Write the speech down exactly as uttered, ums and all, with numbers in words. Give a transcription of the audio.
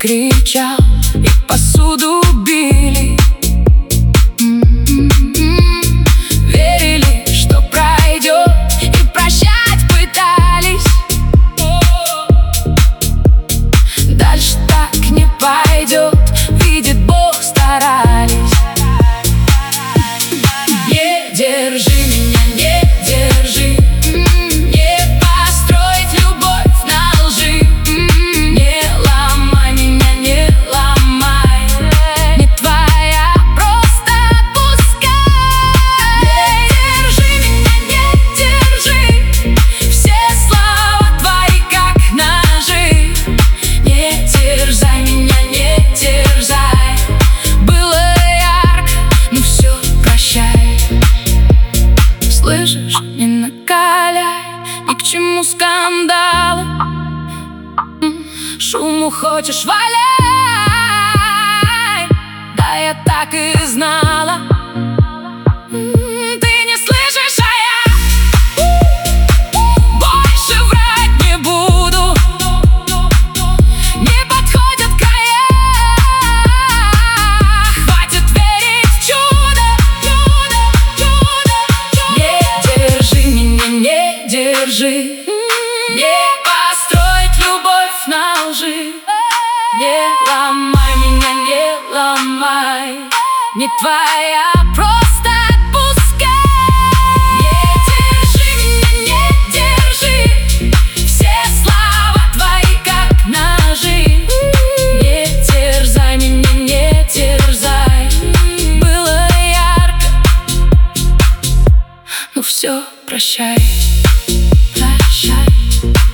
кричал, и посуду били. Верили, что пройдет, и прощать пытались. Дальше так не пойдет, видит Бог, старались. Не держи меня, не держи, не построить любовь на лжи. Не ломай меня, не ломай, не твоя, просто отпускай. Не держи меня, не держи, все слова твои как ножи. Не терзай меня, не терзай, было ярко, ну все, прощай. Слышишь, не накаляй, ни к чему скандалы. Шуму хочешь, валяй, да я так и знала. Ты не слышишь, а я больше врать не буду. Не подходят края, хватит верить в чудо. Не держи меня, не держи, не построить любовь на лжи. Не ломай меня, не ломай, не твоя, просто отпускай. Не держи меня, не держи, все слова твои как ножи. Не терзай меня, не терзай, было ярко, ну все, прощай. Прощай.